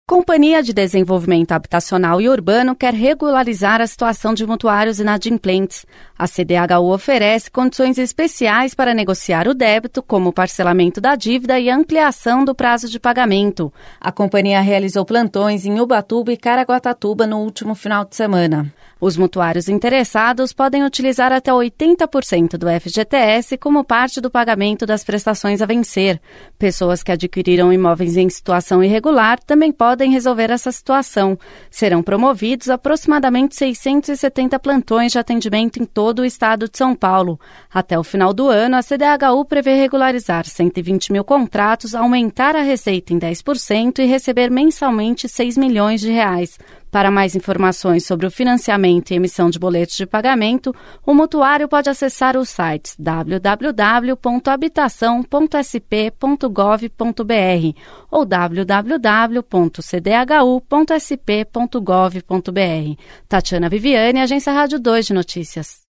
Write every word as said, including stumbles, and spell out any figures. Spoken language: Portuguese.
Companhia de Desenvolvimento Habitacional e Urbano quer regularizar a situação de mutuários inadimplentes. A C D H U oferece condições especiais para negociar o débito, como o parcelamento da dívida e ampliação do prazo de pagamento. A companhia realizou plantões em Ubatuba e Caraguatatuba no último final de semana. Os mutuários interessados podem utilizar até oitenta por cento do F G T S como parte do pagamento das prestações a vencer. Pessoas que adquiriram imóveis em situação irregular também podem resolver essa situação. Serão promovidos aproximadamente seiscentos e setenta plantões de atendimento em todo o estado de São Paulo. Até o final do ano, a C D H U prevê regularizar cento e vinte mil contratos, aumentar a receita em dez por cento e receber mensalmente seis milhões de reais. Para mais informações sobre o financiamento e emissão de boletos de pagamento, o mutuário pode acessar os sites w w w ponto habitação ponto s p ponto gov ponto b r ou w w w ponto c d h u ponto s p ponto gov ponto b r. Tatiana Viviane, Agência Rádio dois de Notícias.